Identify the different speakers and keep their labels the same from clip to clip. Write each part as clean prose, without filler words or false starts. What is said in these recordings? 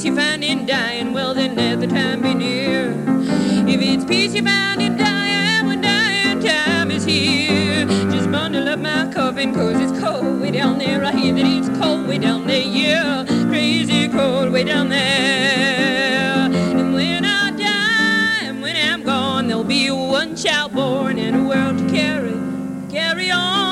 Speaker 1: peace you find in dying, well then let the time be near. If it's peace you find in dying, when dying time is here, just bundle up my coffin, 'cause it's cold way down there. I hear that it's cold way down there, yeah, crazy cold way down there. And when I die and when I'm gone, there'll be one child born and a world to carry on.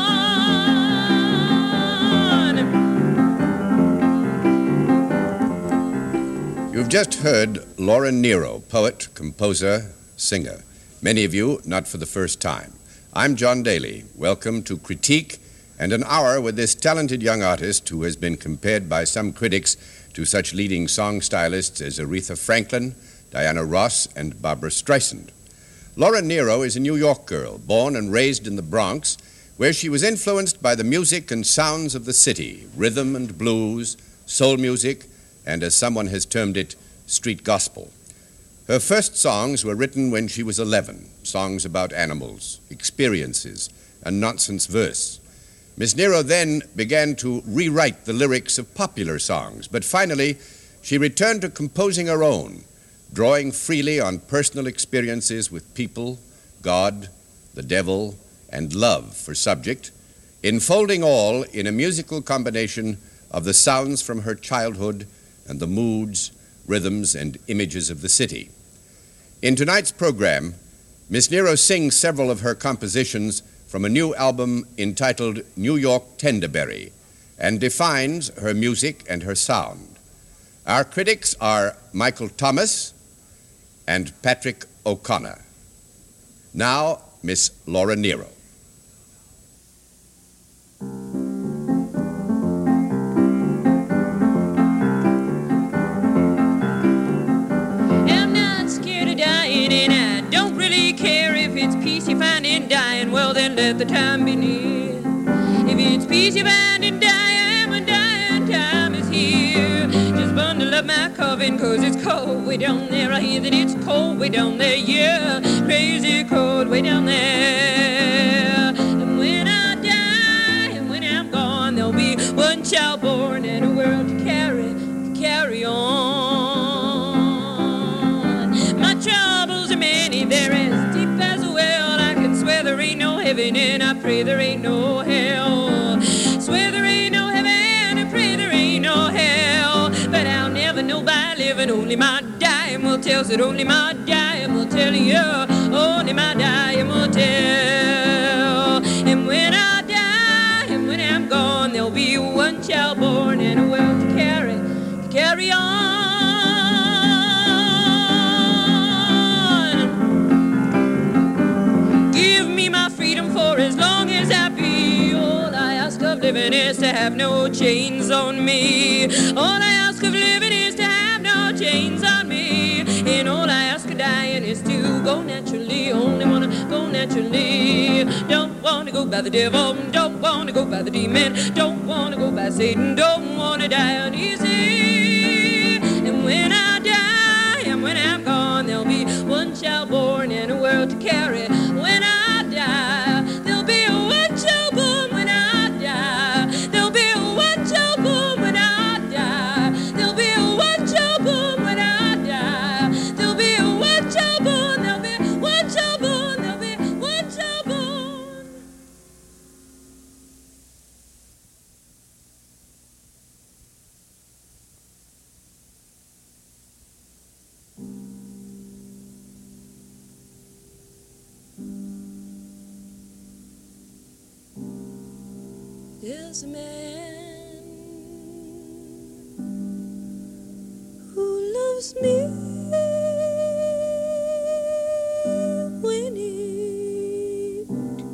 Speaker 2: You've just heard Laura Nyro, poet, composer, singer. Many of you not for the first time. I'm John Daly. Welcome to Critique and an hour with this talented young artist who has been compared by some critics to such leading song stylists as Aretha Franklin, Diana Ross, and Barbra Streisand. Laura Nyro is a New York girl, born and raised in the Bronx, where she was influenced by the music and sounds of the city, rhythm and blues, soul music, and as someone has termed it, street gospel. Her first songs were written when she was 11, songs about animals, experiences, and nonsense verse. Miss Nyro then began to rewrite the lyrics of popular songs, but finally she returned to composing her own, drawing freely on personal experiences with people, God, the devil, and love for subject, enfolding all in a musical combination of the sounds from her childhood and the moods, rhythms, and images of the city. In tonight's program, Miss Nyro sings several of her compositions from a new album entitled New York Tenderberry, and defines her music and her sound. Our critics are Michael Thomas and Patrick O'Connor. Now, Miss Laura Nyro.
Speaker 1: Well then let the time be near. If it's peace you find in dying, when dying time is here, just bundle up my coffin, 'cause it's cold way down there. I hear that it's cold way down there, yeah, crazy cold way down there. And when I die and when I'm gone, there'll be one child born and a world to carry on. My troubles are many, they're as deep as a well. There ain't no heaven and I pray there ain't no hell. Swear there ain't no heaven and pray there ain't no hell. But I'll never know by living, only my dying will tell. Said only my dying will tell you, only my dying will tell. And when I die and when I'm gone, there'll be one child born and a world to carry on. For as long as I be, all I ask of living is to have no chains on me. All I ask of living is to have no chains on me. And all I ask of dying is to go naturally. Only wanna go naturally. Don't wanna go by the devil, don't wanna go by the demon, don't wanna go by Satan, don't wanna die uneasy. And when I die and when I'm gone, there'll be one child born and a world to carry. When I die, there's a man who loves me when it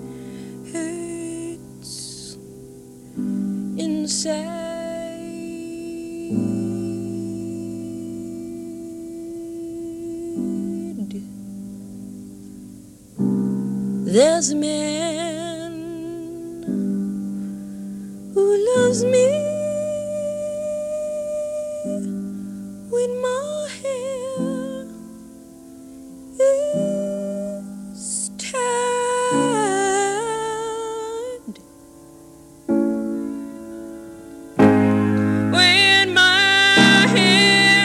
Speaker 1: hurts inside. There's a man who loves me when my hair is tied, when my hair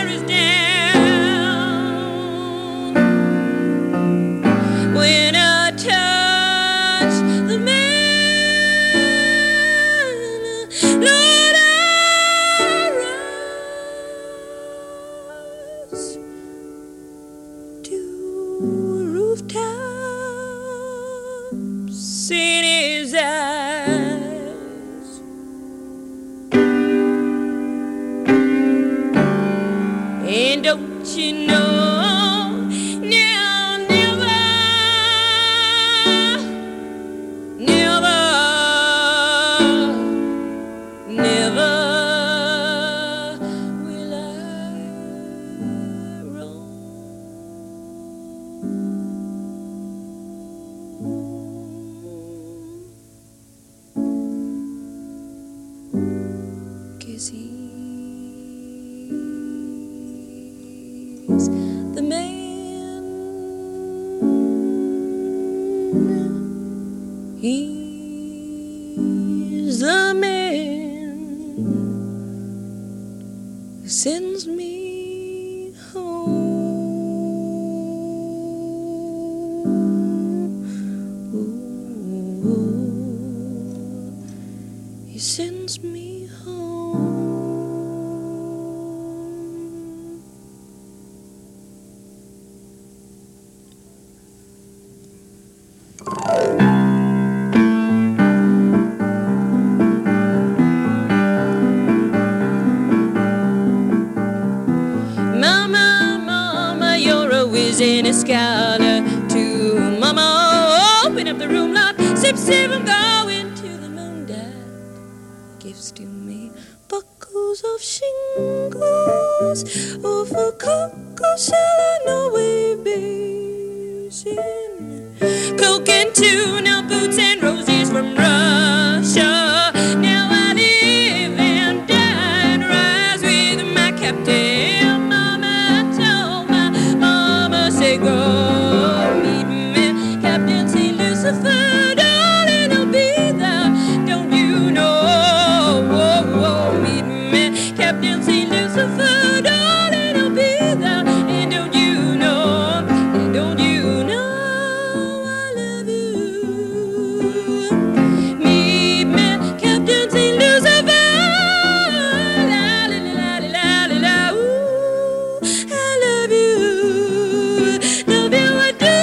Speaker 1: rooftops in his eyes. And don't you know, now never, never, never will I roam. 'Cause he's the man, he's the man who sends me home. Ooh, he sends me home. Mama, mama, you're a whiz and a scholar too. Mama, open up the room lock. Sip, sip, I'm going to the moon. Dad gives to me buckles of shingles over cocoa salad, no way basin, Coke and tuna, boots and roses from Russia. Now I live and die and rise with my captain. Mama told my mama, say go meet me, Captain St. Lucifer, darling, I'll be there. Don't you know? Whoa, whoa, meet me, Captain St. Lucifer, darling, I'll be there. And don't you know? And don't you know I love you? Meet me, Captain St. Lucifer. La la la la la la la. Ooh, I love you. Love you, I do.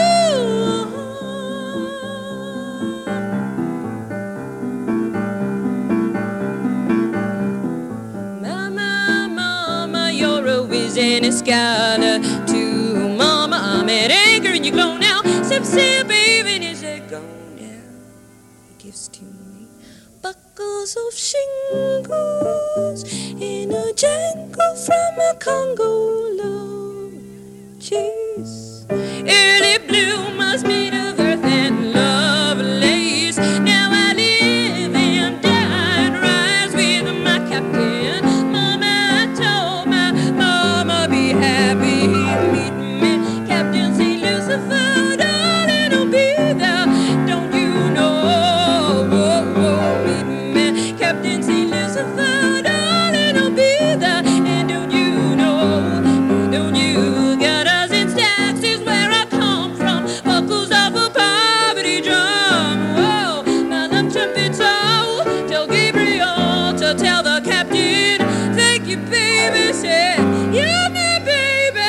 Speaker 1: Mama, mama, you're a whiz and a scholar too. Mama, I'm at anchor and you glow now. Sip, sip, baby, and you say go now. He gives to me buckles of shingles in a jangle from a Congo love. Jeez, early bloomers made of earth and lovelace. Now I live and die and rise with my captain. Mama told my mama, be happy, meet me, Captain St. Lucifer, darling, I'll be there. Don't you know? Whoa, whoa, meet me, Captain St. Lucifer, darling, I'll be there. And don't you know? Don't you? Got us in stacks is where I come from. Buckles of a poverty drum. Whoa, my love trumpet soul. Tell Gabriel to tell the captain, thank you, baby. Said you're my baby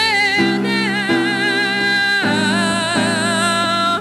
Speaker 1: now.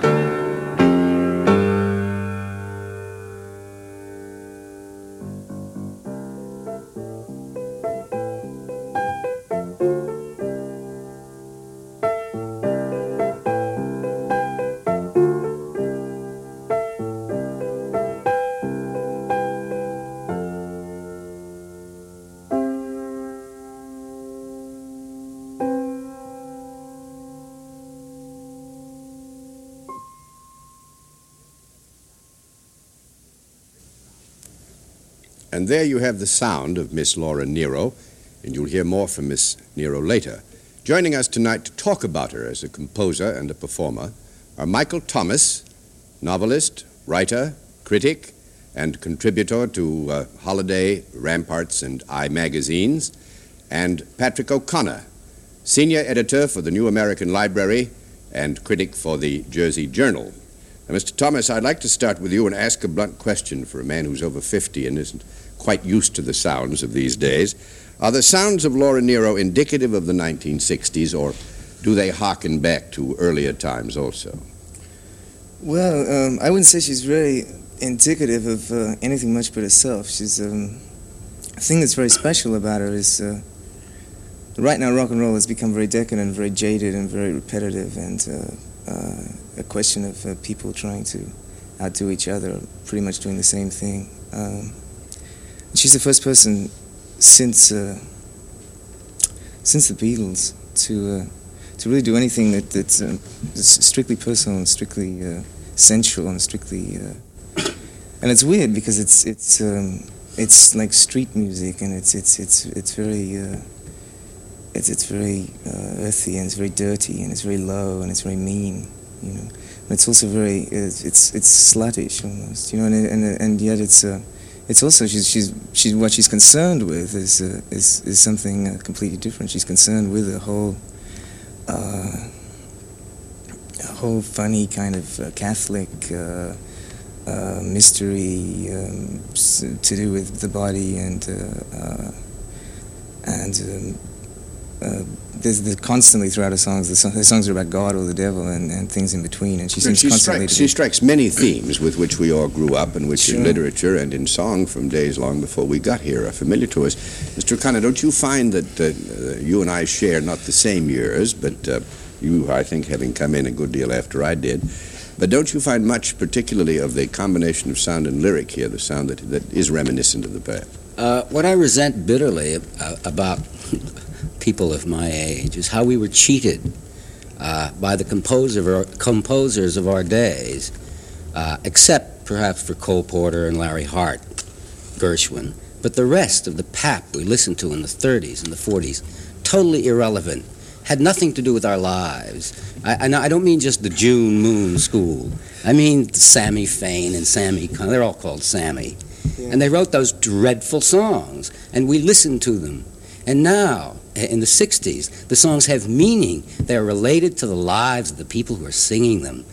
Speaker 2: And there you have the sound of Miss Laura Nyro, and you'll hear more from Miss Nyro later. Joining us tonight to talk about her as a composer and a performer are Michael Thomas, novelist, writer, critic, and contributor to Holiday, Ramparts, and I magazines, and Patrick O'Connor, senior editor for the New American Library and critic for the Jersey Journal. Now, Mr. Thomas, I'd like to start with you and ask a blunt question for a man who's over 50 and isn't quite used to the sounds of these days. Are the sounds of Laura Nyro indicative of the 1960s or do they harken back to earlier times also?
Speaker 3: Well, I wouldn't say she's very indicative of anything much but herself. She's the thing that's very special about her is right now rock and roll has become very decadent, very jaded, and very repetitive, and a question of people trying to outdo each other, pretty much doing the same thing. She's the first person since the Beatles to really do anything that's strictly personal and strictly sensual and strictly and it's weird because it's like street music, and it's very earthy, and it's very dirty, and it's very low, and it's very mean, you know. But it's also very it's sluttish almost, you know, and yet it's also she's what she's concerned with is something completely different. She's concerned with a whole funny kind of Catholic mystery to do with the body, and there's constantly throughout her songs, the songs are about God or the devil and things in between, and she seems constantly
Speaker 2: she strikes many themes with which we all grew up, and which
Speaker 3: Sure.
Speaker 2: in literature and in song from days long before we got here are familiar to us. Mr. O'Connor, don't you find that you and I share not the same years, but you, I think, having come in a good deal after I did, but don't you find much, particularly of the combination of sound and lyric here, the sound that is reminiscent of the past?
Speaker 4: What I resent bitterly about people of my age is how we were cheated by the composers of our days, except perhaps for Cole Porter and Larry Hart, Gershwin. But the rest of the pap we listened to in the 30s and the 40s, totally irrelevant, had nothing to do with our lives. I don't mean just the June Moon School. I mean Sammy Fain and Sammy, they're all called Sammy. Yeah. And they wrote those dreadful songs, and we listened to them. And now, in the 60s, the songs have meaning. They're related to the lives of the people who are singing them.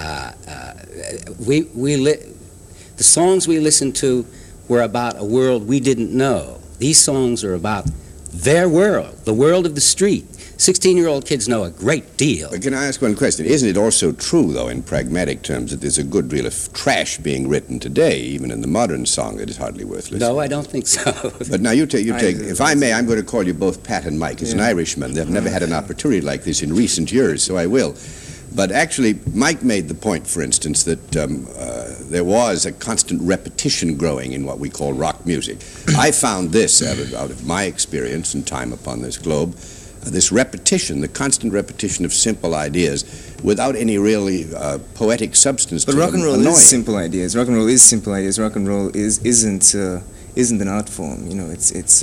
Speaker 4: The songs we listened to were about a world we didn't know. These songs are about their world, the world of the street. 16-year-old kids know a great deal.
Speaker 2: But can I ask one question? Isn't it also true, though, in pragmatic terms, that there's a good deal of trash being written today, even in the modern song, that is hardly worth listening?
Speaker 4: No, I don't think so.
Speaker 2: But now you take. If I may, I'm going to call you both Pat and Mike. As an Irishman, they've never had an opportunity like this in recent years, so I will. But actually, Mike made the point, for instance, that there was a constant repetition growing in what we call rock music. I found this, out of my experience and time upon this globe, this repetition, the constant repetition of simple ideas without any really poetic substance to them.
Speaker 3: But rock and roll is simple ideas. Rock and roll is simple ideas. Rock and roll isn't an art form. You know, it's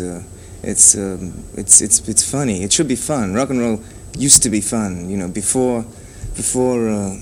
Speaker 3: funny. It should be fun. Rock and roll used to be fun. You know, before the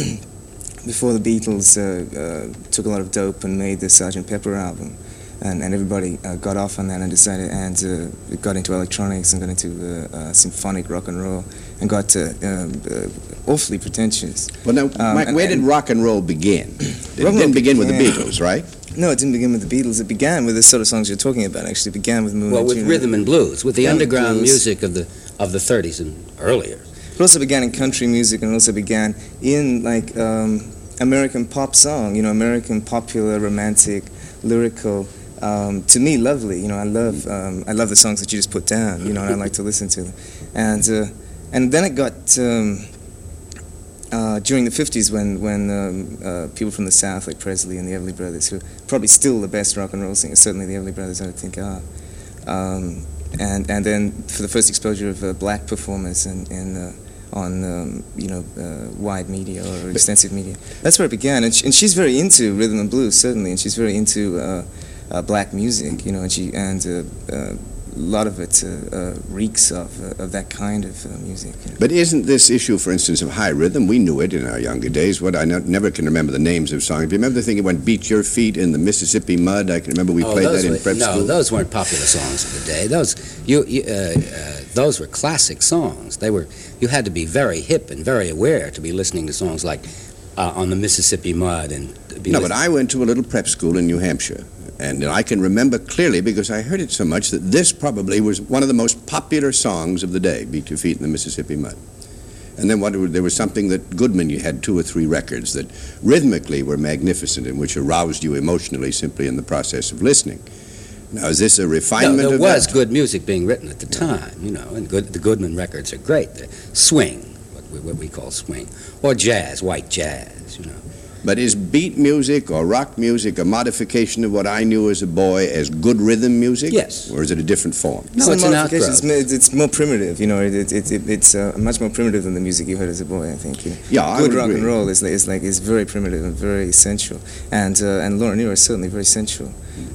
Speaker 3: Beatles took a lot of dope and made the Sgt. Pepper album. And everybody got off on that and decided, and got into electronics and got into symphonic rock and roll and got awfully pretentious.
Speaker 2: Well, now, Mike, where did rock and roll begin? It didn't begin with the Beatles, right?
Speaker 3: No, it didn't begin with the Beatles. It began with the sort of songs you're talking about. Actually, it began with Moon.
Speaker 4: Well, with rhythm and blues, with the underground music of the 30s and earlier.
Speaker 3: It also began in country music, and it also began in like American pop song. You know, American popular, romantic, lyrical. To me, lovely. You know, I love the songs that you just put down. You know, and I like to listen to them. And then it got during the 50s when people from the South, like Presley and the Everly Brothers, who are probably still the best rock and roll singers, certainly the Everly Brothers, I think are. And then for the first exposure of black performers on wide media or extensive media, that's where it began. And she's very into rhythm and blues, certainly, and she's very into black music, you know, and a lot of it reeks of that kind of music. You know.
Speaker 2: But isn't this issue, for instance, of high rhythm? We knew it in our younger days. What I never can remember the names of songs. Do you remember the thing that went "Beat Your Feet in the Mississippi Mud"? I can remember we played that in prep school.
Speaker 4: No, those weren't popular songs of the day. Those were classic songs. You had to be very hip and very aware to be listening to songs like "On the Mississippi Mud"
Speaker 2: But I went to a little prep school in New Hampshire. And I can remember clearly, because I heard it so much, that this probably was one of the most popular songs of the day, "Beat Your Feet in the Mississippi Mud." And then there was something that Goodman, you had 2 or 3 records that rhythmically were magnificent and which aroused you emotionally simply in the process of listening. Now, is this a refinement
Speaker 4: No, there
Speaker 2: of
Speaker 4: was
Speaker 2: that?
Speaker 4: good music being written at the time, you know, and the Goodman records are great. The swing, what we call swing, or jazz, white jazz, you know.
Speaker 2: But is beat music or rock music a modification of what I knew as a boy as good rhythm music?
Speaker 4: Yes.
Speaker 2: Or is it a different form?
Speaker 4: No, it's an outgrowth.
Speaker 3: It's more primitive, you know. It's much more primitive than the music you heard as a boy, I think. You know.
Speaker 2: Yeah, I
Speaker 3: good
Speaker 2: would
Speaker 3: rock
Speaker 2: agree.
Speaker 3: and roll is very primitive and very sensual, and Laura Nyro is certainly very sensual.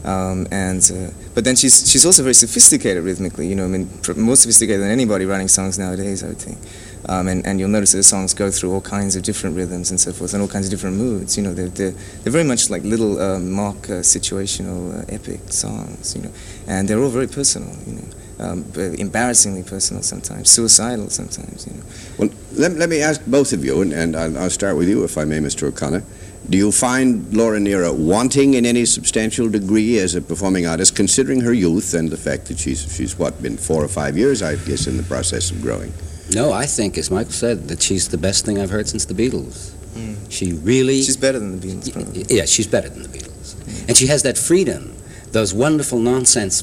Speaker 3: But then she's also very sophisticated rhythmically. You know, I mean, more sophisticated than anybody writing songs nowadays, I would think. And you'll notice that the songs go through all kinds of different rhythms and so forth, and all kinds of different moods. You know, they're very much like little mock situational epic songs. You know, and they're all very personal. You know, but embarrassingly personal sometimes, suicidal sometimes. You know.
Speaker 2: Well, let me ask both of you, and I'll start with you, if I may, Mr. O'Connor. Do you find Laura Nyro wanting in any substantial degree as a performing artist, considering her youth and the fact that she's been 4 or 5 years, I guess, in the process of growing?
Speaker 4: No, I think, as Michael said, that she's the best thing I've heard since the Beatles. She really...
Speaker 3: She's better than the Beatles, probably.
Speaker 4: Yeah, she's better than the Beatles. And she has that freedom. Those wonderful nonsense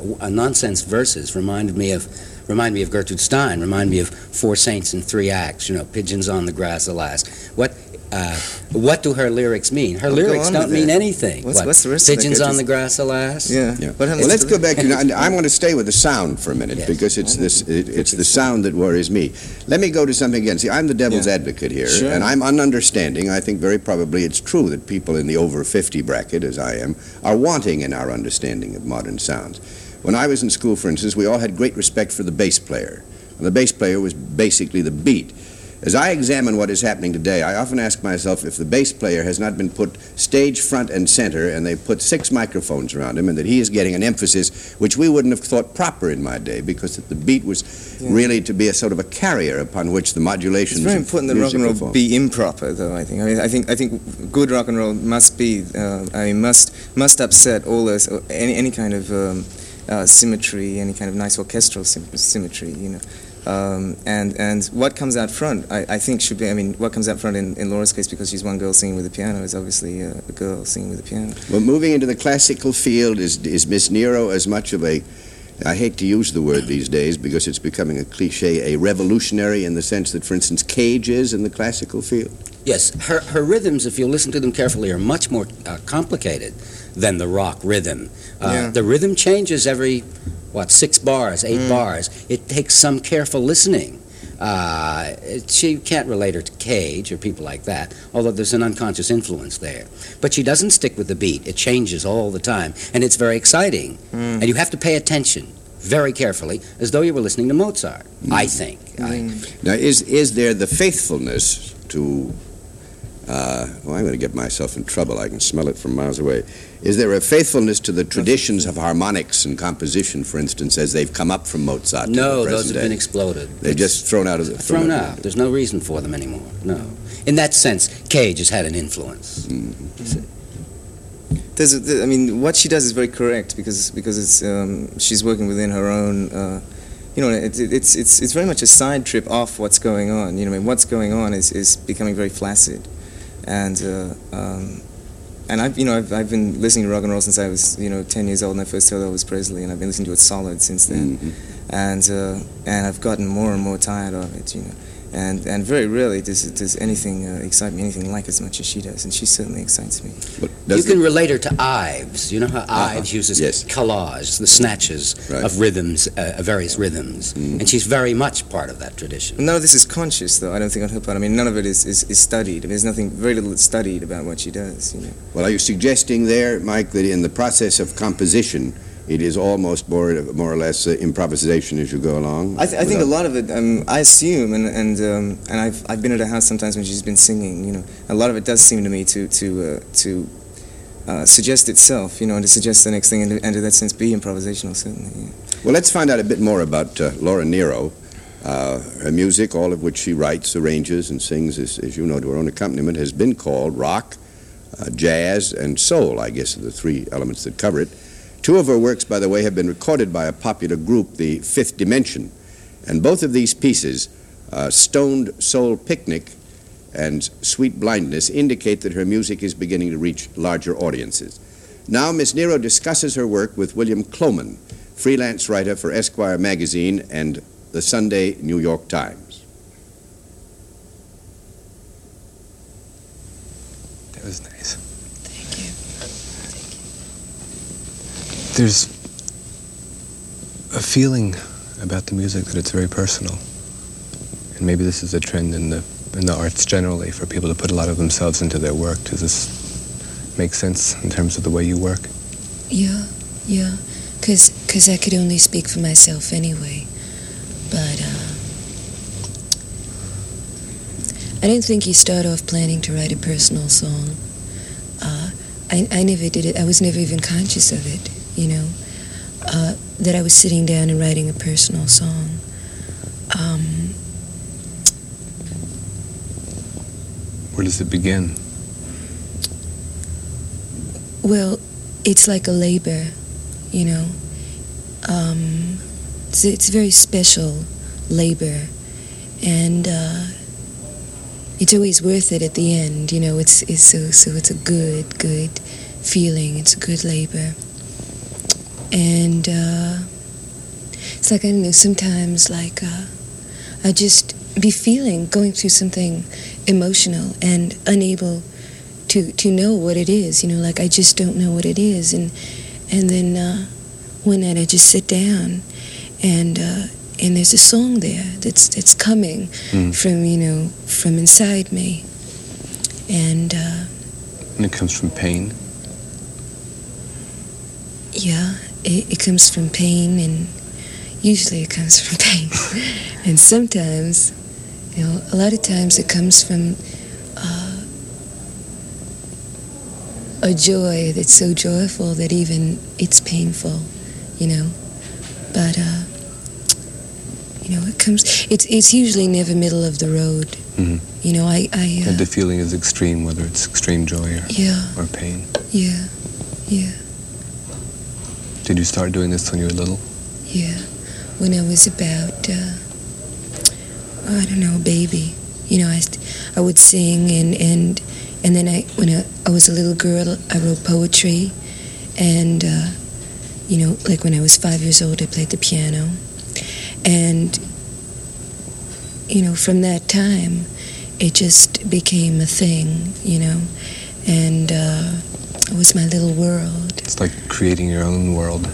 Speaker 4: verses remind me of Gertrude Stein, remind me of Four Saints in 3 Acts, you know, Pigeons on the Grass, alas. What do her lyrics mean? Her lyrics don't mean anything.
Speaker 3: What's the rest of that?
Speaker 4: Pigeons on the grass, alas.
Speaker 3: Yeah.
Speaker 2: Well, let's go back to. I want to stay with the sound for a minute,
Speaker 4: Yes.
Speaker 2: because it's the sound that worries me. Let me go to something again. See, I'm the devil's advocate here,
Speaker 3: Sure.
Speaker 2: and I'm ununderstanding. I think very probably it's true that people in the over 50 bracket, as I am, are wanting in our understanding of modern sounds. When I was in school, for instance, we all had great respect for the bass player, and the bass player was basically the beat. As I examine what is happening today, I often ask myself if the bass player has not been put stage front and center, and they put 6 microphones around him, and that he is getting an emphasis which we wouldn't have thought proper in my day, because the beat was really to be a sort of a carrier upon which the modulations.
Speaker 3: It's very important that rock and roll be improper, though. I think good rock and roll must be. Must upset all this any kind of symmetry, any kind of nice orchestral symmetry. You know. And what comes out front, I think, should be, what comes out front in Laura's case, because she's one girl singing with the piano, is obviously a girl singing with the piano.
Speaker 2: Well, moving into the classical field, is Miss Nyro as much of a, I hate to use the word these days because it's becoming a cliche, a revolutionary in the sense that, for instance, Cage is in the classical field?
Speaker 4: Yes, her rhythms, if you listen to them carefully, are much more complicated than the rock rhythm. The rhythm changes every 6 bars, 8 bars. It takes some careful listening. She can't relate her to Cage or people like that, although there's an unconscious influence there. But she doesn't stick with the beat. It changes all the time, and it's very exciting. And you have to pay attention very carefully, as though you were listening to Mozart, I think.
Speaker 2: Now, is there the faithfulness to... I'm going to get myself in trouble. I can smell it from miles away. Is there a faithfulness to the traditions of harmonics and composition, for instance, as they've come up from Mozart?
Speaker 4: No, those have been exploded.
Speaker 2: They're just thrown out of the...
Speaker 4: Thrown out. There's no reason for them anymore, no. In that sense, Cage has had an influence.
Speaker 3: What she does is very correct, because it's she's working within her own... it's very much a side trip off what's going on. What's going on is becoming very flaccid. And I've been listening to rock and roll since I was 10 years old, and I first heard Elvis Presley, and I've been listening to it solid since then. And I've gotten more and more tired of it, And very rarely does anything excite me anything like as much as she does, and she certainly excites me.
Speaker 4: You can relate her to Ives. You know how Ives uses collage, the snatches of rhythms, various rhythms, and she's very much part of that tradition.
Speaker 3: None of this is conscious, though, I don't think, on her part. None of it is studied. There's very little studied about what she does.
Speaker 2: Well, are you suggesting there, Mike, that in the process of composition, it is almost more or less improvisation as you go along?
Speaker 3: I think a lot of it, I assume, and I've been at her house sometimes when she's been singing. A lot of it does seem to me to suggest itself, and to suggest the next thing, and in that sense be improvisational, certainly. Yeah.
Speaker 2: Well, let's find out a bit more about Laura Nyro. Her music, all of which she writes, arranges, and sings, as you know, to her own accompaniment, has been called rock, jazz, and soul, I guess, are the 3 elements that cover it. 2 of her works, by the way, have been recorded by a popular group, the Fifth Dimension. And both of these pieces Stoned Soul Picnic and Sweet Blindness indicate that her music is beginning to reach larger audiences. Now, Miss Nero discusses her work with William Cloman, freelance writer for Esquire magazine and the Sunday New York Times.
Speaker 5: That was nice.
Speaker 6: Thank you.
Speaker 5: There's a feeling about the music that it's very personal. And maybe this is a trend in the arts generally, for people to put a lot of themselves into their work. Does this make sense in terms of the way you work?
Speaker 6: Yeah. Because I could only speak for myself anyway. But I didn't think you start off planning to write a personal song. I never did it. I was never even conscious of it, that I was sitting down and writing a personal song.
Speaker 5: Where does it begin?
Speaker 6: Well, it's like a labor, It's very special labor, and it's always worth it at the end. It's a good feeling. It's a good labor, and it's like, I don't know. Sometimes, like, I just be going through something emotional and unable to know what it is. Like, I just don't know what it is, and then one night I just sit down, and there's a song there that's coming from inside me, and
Speaker 5: it comes from pain.
Speaker 6: Yeah, it comes from pain, and usually it comes from pain, and sometimes, a lot of times it comes from a joy that's so joyful that even it's painful, But it comes. It's usually never middle of the road.
Speaker 5: Mm-hmm.
Speaker 6: And
Speaker 5: the feeling is extreme, whether it's extreme joy or pain.
Speaker 6: Yeah.
Speaker 5: Did you start doing this when you were little?
Speaker 6: Yeah, when I was about I don't know, a baby. I would sing, and then when I was a little girl, I wrote poetry, and like when I was 5 years old, I played the piano, and from that time, it just became a thing, and it was my little world.
Speaker 5: It's like creating your own world.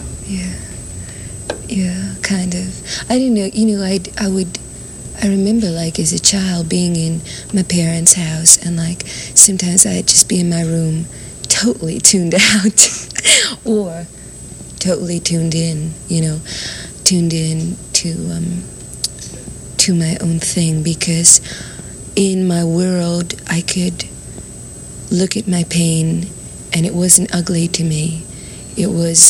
Speaker 6: Yeah, kind of. I didn't know, I remember, like, as a child being in my parents' house, and, like, sometimes I'd just be in my room totally tuned out or totally tuned in, tuned in to my own thing, because in my world I could look at my pain and it wasn't ugly to me. It was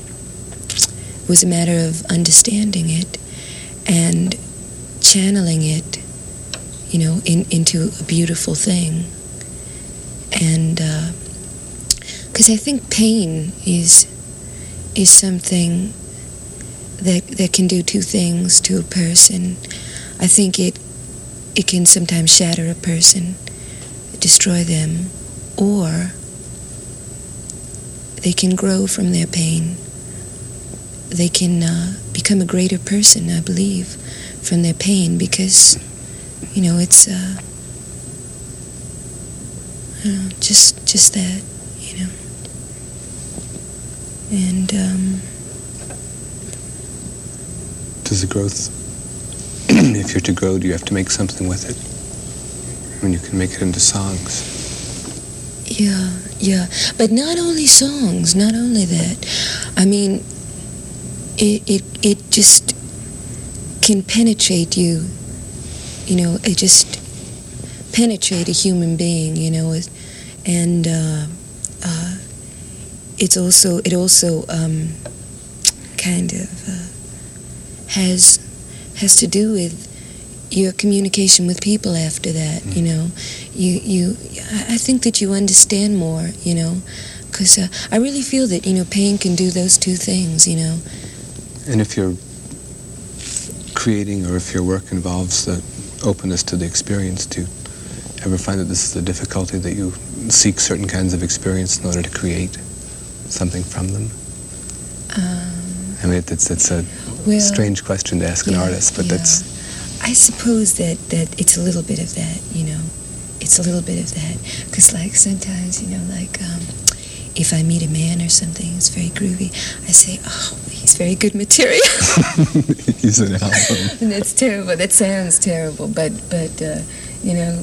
Speaker 6: a matter of understanding it and channeling it, into a beautiful thing. And because I think pain is something that can do two things to a person. I think it can sometimes shatter a person, destroy them, or they can grow from their pain. They can become a greater person, I believe, from their pain, because, it's just that, And
Speaker 5: does the growth, if you're to grow, do you have to make something with it? I mean, you can make it into songs.
Speaker 6: Yeah, but not only songs, not only that. I mean, it just can penetrate you, it just penetrate a human being, and it also kind of has to do with your communication with people after that. I think that you understand more, because I really feel that pain can do those two things.
Speaker 5: And if you're creating, or if your work involves the openness to the experience, do you ever find that this is a difficulty, that you seek certain kinds of experience in order to create something from them? I mean, it's a strange question to ask an artist, but that's...
Speaker 6: I suppose that it's a little bit of that, you know. It's a little bit of that. Because, like, sometimes, you know, like, if I meet a man or something who's very groovy, I say, oh, he's very good material.
Speaker 5: He's an album.
Speaker 6: And that's terrible. That sounds terrible. But you know,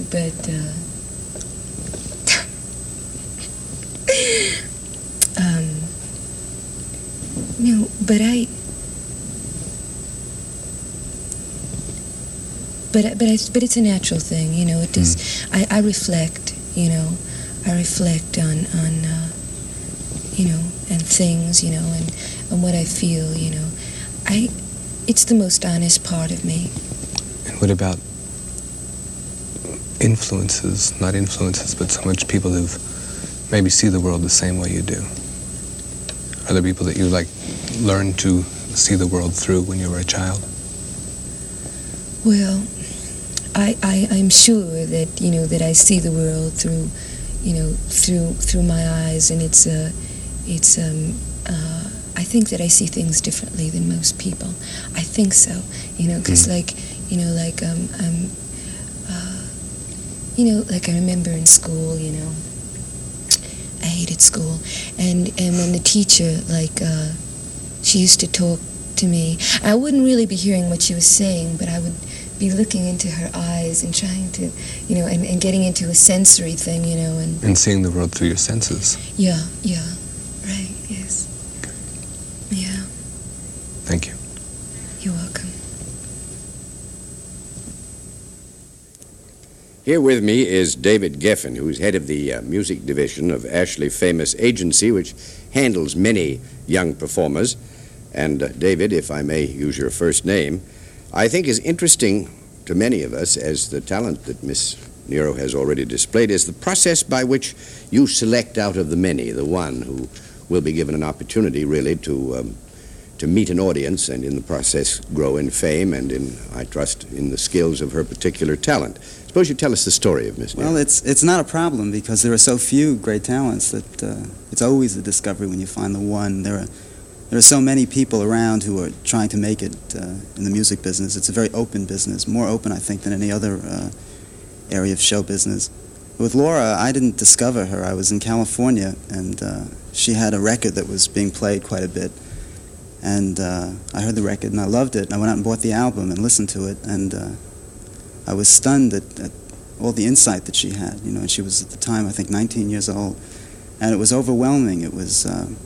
Speaker 6: no, but it's a natural thing, you know. It is. I reflect, you know. I reflect on you know, and things, you know, and what I feel, you know. It's the most honest part of me.
Speaker 5: And what about influences? Not influences, but so much people who maybe see the world the same way you do. Are there people that you learned to see the world through when you were a child?
Speaker 6: Well, I'm sure that, you know, that I see the world through, you know, through my eyes, and I think that I see things differently than most people. I think so, you know, because you know, I remember in school, you know, I hated school, and when the teacher, she used to talk to me, I wouldn't really be hearing what she was saying, but I would be looking into her eyes and trying to, you know, and getting into a sensory thing, you know, and
Speaker 5: seeing the world through your senses.
Speaker 6: Yeah, right, yes. Yeah.
Speaker 5: Thank you.
Speaker 6: You're welcome.
Speaker 2: Here with me is David Geffen, who's head of the music division of Ashley Famous Agency, which handles many young performers. And David, if I may use your first name, I think is interesting to many of us, as the talent that Miss Nero has already displayed, is the process by which you select out of the many the one who will be given an opportunity really to meet an audience and in the process grow in fame and in, I trust, in the skills of her particular talent. Suppose you tell us the story of Miss Nero.
Speaker 7: Well, it's not a problem because there are so few great talents that it's always a discovery when you find the one. There are so many people around who are trying to make it in the music business. It's a very open business, more open, I think, than any other area of show business. With Laura, I didn't discover her. I was in California, and she had a record that was being played quite a bit. And I heard the record, and I loved it. I went out and bought the album and listened to it, and I was stunned at all the insight that she had. You know, and she was at the time, I think, 19 years old, and it was overwhelming. It was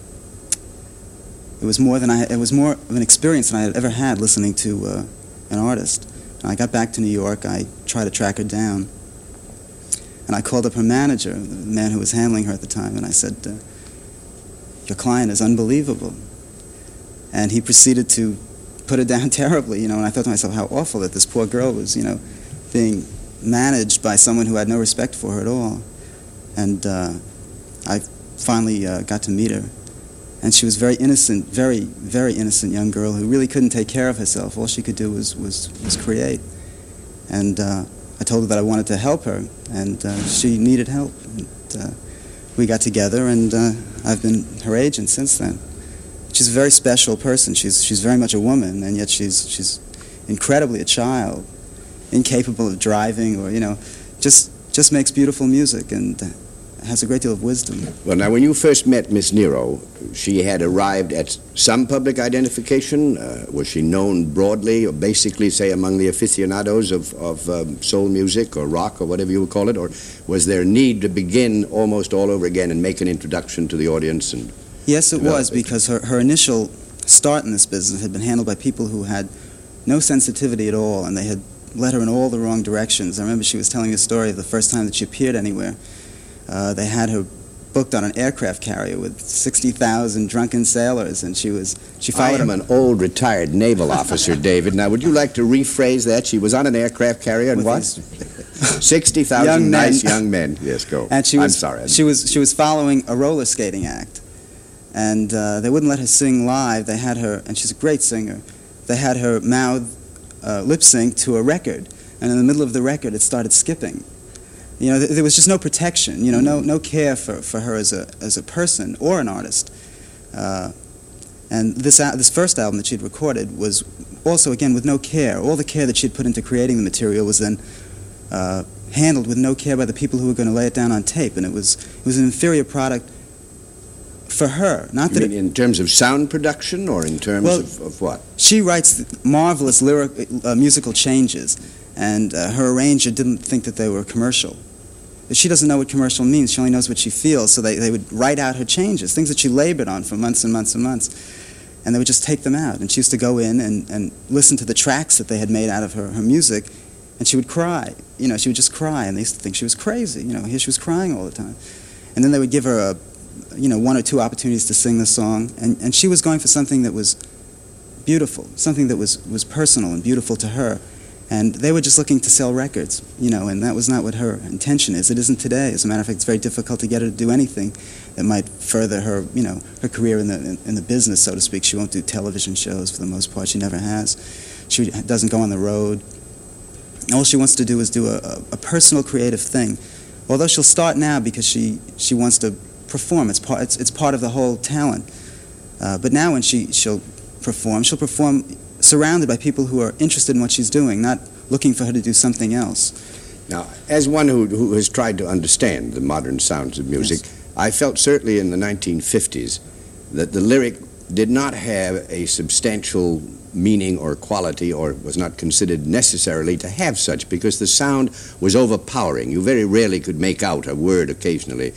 Speaker 7: more of an experience than I had ever had listening to an artist. And I got back to New York. I tried to track her down, and I called up her manager, the man who was handling her at the time, and I said, "Your client is unbelievable." And he proceeded to put her down terribly, you know. And I thought to myself, how awful that this poor girl was, you know, being managed by someone who had no respect for her at all. And I finally got to meet her. And she was very innocent, very, very innocent young girl who really couldn't take care of herself. All she could do was create. And I told her that I wanted to help her, and she needed help. And we got together, and I've been her agent since then. She's a very special person. She's very much a woman, and yet she's incredibly a child, incapable of driving, or, you know, just makes beautiful music and has a great deal of wisdom.
Speaker 2: Well, now, when you first met Miss Nero, she had arrived at some public identification. Was she known broadly, or basically, say, among the aficionados of soul music or rock or whatever you would call it, or was there a need to begin almost all over again and make an introduction to the audience? And
Speaker 7: yes, it was, because her initial start in this business had been handled by people who had no sensitivity at all, and they had led her in all the wrong directions. I remember she was telling me a story of the first time that she appeared anywhere. They had her booked on an aircraft carrier with 60,000 drunken sailors, and she followed.
Speaker 2: I am an old retired naval officer, David. Now, would you like to rephrase that? She was on an aircraft carrier and what? 60,000 nice young men. Yes, go.
Speaker 7: And she was following a roller skating act, and they wouldn't let her sing live. They had her, and she's a great singer. They had her mouth lip sync to a record. and in the middle of the record it started skipping. You know, there was just no protection, you know, no care for her as a person or an artist. And this first album that she'd recorded was also, again, with no care. All the care that she'd put into creating the material was then handled with no care by the people who were going to lay it down on tape, and it was an inferior product for her. Not that
Speaker 2: in terms of sound production, or in terms of what?
Speaker 7: She writes marvelous musical changes, and her arranger didn't think that they were commercial. She doesn't know what commercial means. She only knows what she feels. So they would write out her changes, things that she labored on for months and months and months, and they would just take them out. And she used to go in and listen to the tracks that they had made out of her music, and she would cry. You know, she would just cry, and they used to think she was crazy. You know, here she was crying all the time. And then they would give her one or two opportunities to sing the song, and she was going for something that was beautiful, something that was personal and beautiful to her. And they were just looking to sell records, you know, and that was not what her intention is. It isn't today. As a matter of fact, it's very difficult to get her to do anything that might further her, you know, her career in the business, so to speak. She won't do television shows for the most part. She never has. She doesn't go on the road. All she wants to do is do a personal, creative thing. Although she'll start now because she wants to perform. It's part of the whole talent. But now when she'll perform surrounded by people who are interested in what she's doing, not looking for her to do something else.
Speaker 2: Now, as one who has tried to understand the modern sounds of music, yes, I felt certainly in the 1950s that the lyric did not have a substantial meaning or quality, or was not considered necessarily to have such, because the sound was overpowering. You very rarely could make out a word occasionally.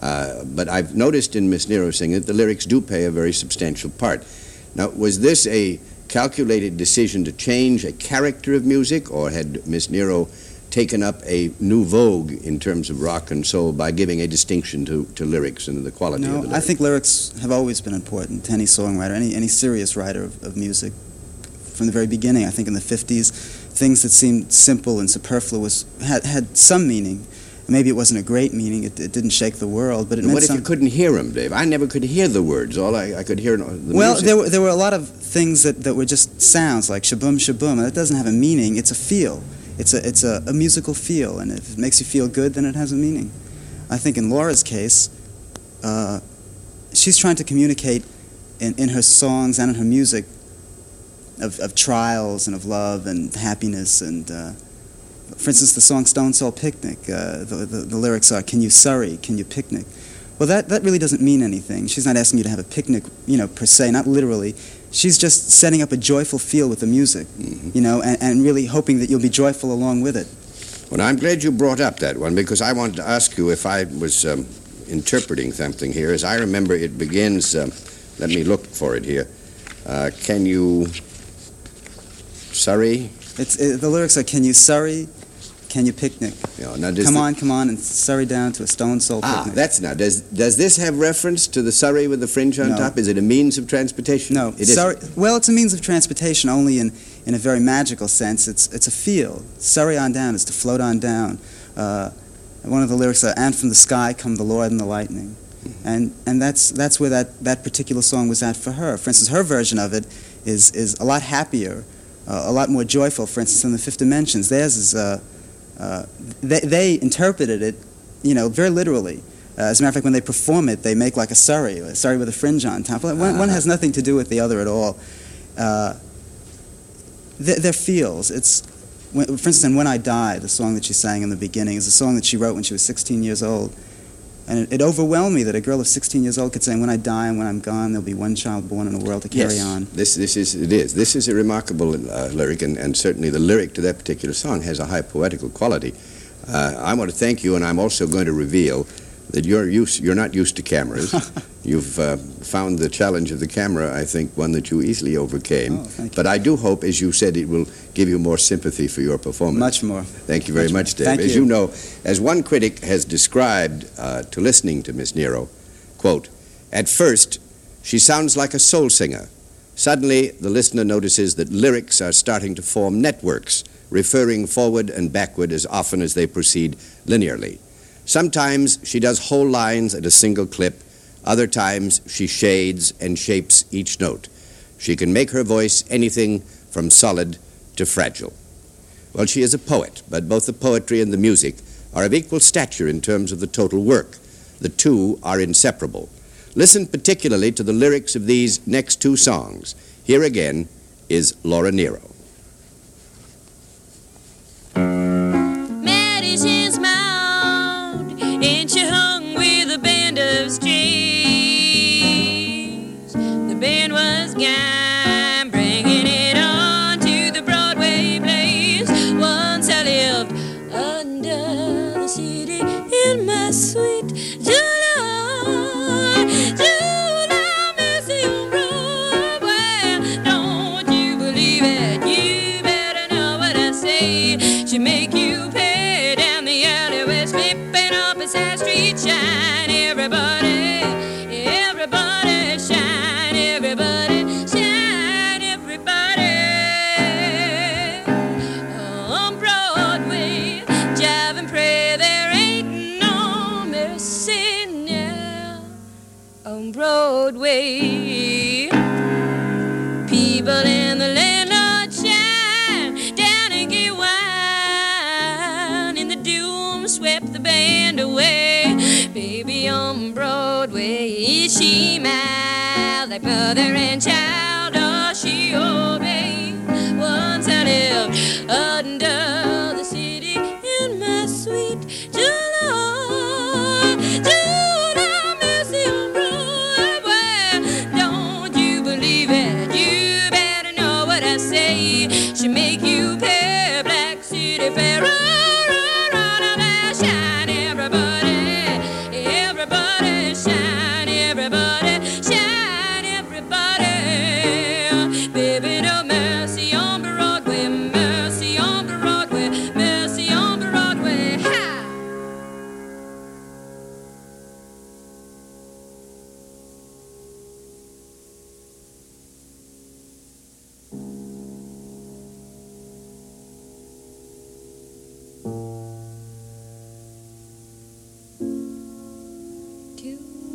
Speaker 2: But I've noticed in Miss Nero singing that the lyrics do play a very substantial part. Now, was this a calculated decision to change a character of music, or had Miss Nero taken up a new vogue in terms of rock and soul by giving a distinction to lyrics and the quality of the lyrics?
Speaker 7: I think lyrics have always been important to any songwriter, any serious writer of music. From the very beginning, I think in the 50s, things that seemed simple and superfluous had some meaning. Maybe it wasn't a great meaning, it didn't shake the world, but it meant
Speaker 2: What if you couldn't hear them, Dave? I never could hear the words. All I could hear the music.
Speaker 7: There were a lot of things that were just sounds, like shaboom, shaboom, and that doesn't have a meaning. It's a feel. It's a musical feel, and if it makes you feel good, then it has a meaning. I think in Laura's case, she's trying to communicate in her songs and in her music of trials and of love and happiness and... for instance, the song Stone Soul Picnic, the lyrics are, can you surrey, can you picnic? Well, that really doesn't mean anything. She's not asking you to have a picnic, per se, not literally. She's just setting up a joyful feel with the music, and really hoping that you'll be joyful along with it.
Speaker 2: Well, I'm glad you brought up that one, because I wanted to ask you if I was interpreting something here. As I remember, it begins, let me look for it here. Can you surrey?
Speaker 7: The lyrics are, can you surrey, can you picnic? Come on, and surrey down to a Stone Soul Picnic.
Speaker 2: That's now. Does this have reference to the surrey with the fringe on top? Is it a means of transportation?
Speaker 7: No. Well, it's a means of transportation only in a very magical sense. It's a feel. Surrey on down is to float on down. One of the lyrics are, and from the sky come the Lord and the lightning. And that's where that particular song was at for her. For instance, her version of it is a lot happier, a lot more joyful, for instance, than the Fifth Dimensions. Theirs is, they interpreted it, very literally. As a matter of fact, when they perform it, they make like a surrey with a fringe on top. One has nothing to do with the other at all. Their feels. For instance, in When I Die, the song that she sang in the beginning, is a song that she wrote when she was 16 years old. And it overwhelmed me that a girl of 16 years old could say, when I die and when I'm gone, there'll be one child born in the world to carry on.
Speaker 2: This is a remarkable lyric, and certainly the lyric to that particular song has a high poetical quality. I want to thank you, and I'm also going to reveal that you're not used to cameras. You've found the challenge of the camera, I think, one that you easily overcame.
Speaker 7: Oh, thank you.
Speaker 2: But I do hope, as you said, it will give you more sympathy for your performance.
Speaker 7: Much more.
Speaker 2: Thank you very much, Dave.
Speaker 7: Thank
Speaker 2: as
Speaker 7: you.
Speaker 2: You know, as one critic has described to listening to Miss Nero, quote, at first, she sounds like a soul singer. Suddenly, the listener notices that lyrics are starting to form networks, referring forward and backward as often as they proceed linearly. Sometimes she does whole lines at a single clip. Other times she shades and shapes each note. She can make her voice anything from solid to fragile. Well, she is a poet, but both the poetry and the music are of equal stature in terms of the total work. The two are inseparable. Listen particularly to the lyrics of these next two songs. Here again is Laura Nyro.
Speaker 1: Medicine's mount, ain't you hung with a band of strings? The band was gone, bringing it on to the Broadway place. Once I lived under the city in my sweet July, Missy on Broadway. Don't you believe it? You better know what I say. She make you pay down the alleyway, slipping up a side street. Shine, everybody, everybody, shine, everybody, shine, everybody. On Broadway, jive and pray, there ain't no mercy now. On Broadway, people in the landlord shine down and get wine, and the doom swept the band away. Baby on Broadway, she mild like mother and child, oh, she obeyed. Once I lived under the city in my sweet July, Missy on Broadway. Don't you believe it? You better know what I say. She make you pay Black City Fair. Shine, everybody, everybody, shine, everybody, shine, everybody. Baby, no mercy on Broadway, mercy on Broadway, mercy on Broadway. Ha! To